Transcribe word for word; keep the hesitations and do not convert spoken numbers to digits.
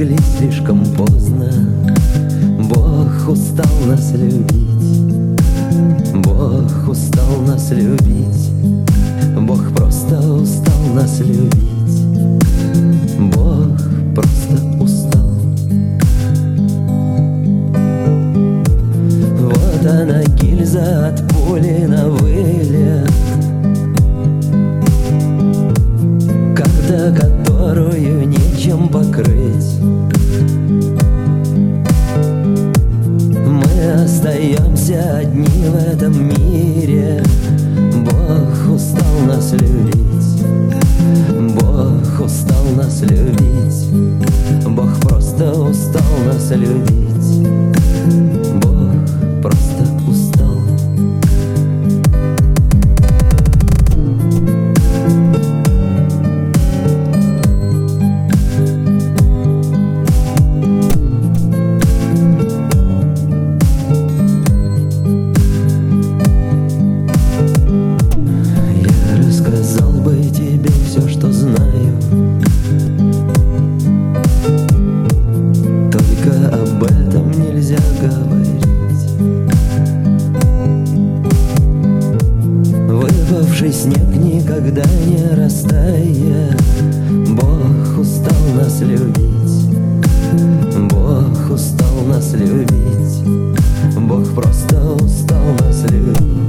достигли слишком поздно. Бог устал нас любить, Бог устал нас любить, Бог просто устал нас любить, Бог просто устал. Вот она, гильза от пули на вылет, карта, которую нечем покрыть. Мы остаемся одни в этом мире. Бог устал нас любить, Бог устал нас любить, Бог просто устал нас любить, Бог просто устал. Выпавший снег никогда не растает. Бог устал нас любить, Бог устал нас любить, Бог просто устал нас любить.